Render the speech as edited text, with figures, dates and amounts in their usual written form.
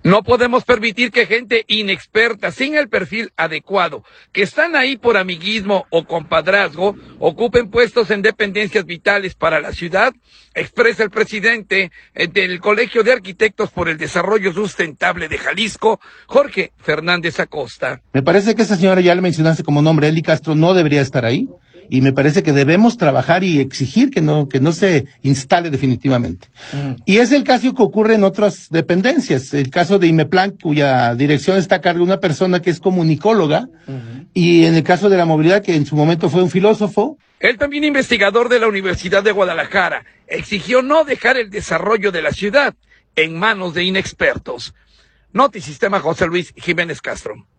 No podemos permitir que gente inexperta, sin el perfil adecuado, que están ahí por amiguismo o compadrazgo, ocupen puestos en dependencias vitales para la ciudad, expresa el presidente del Colegio de Arquitectos por el Desarrollo Sustentable de Jalisco, Jorge Fernández Acosta. Me parece que esa señora, ya le mencionaste como nombre, Eli Castro, no debería estar ahí. Y me parece que debemos trabajar y exigir que no se instale definitivamente. Y es el caso que ocurre en otras dependencias. El caso de Imeplan, cuya dirección está a cargo de una persona que es comunicóloga, y en el caso de la movilidad, que en su momento fue un filósofo. Él también investigador de la Universidad de Guadalajara, exigió no dejar el desarrollo de la ciudad en manos de inexpertos. Notisistema, José Luis Jiménez Castro.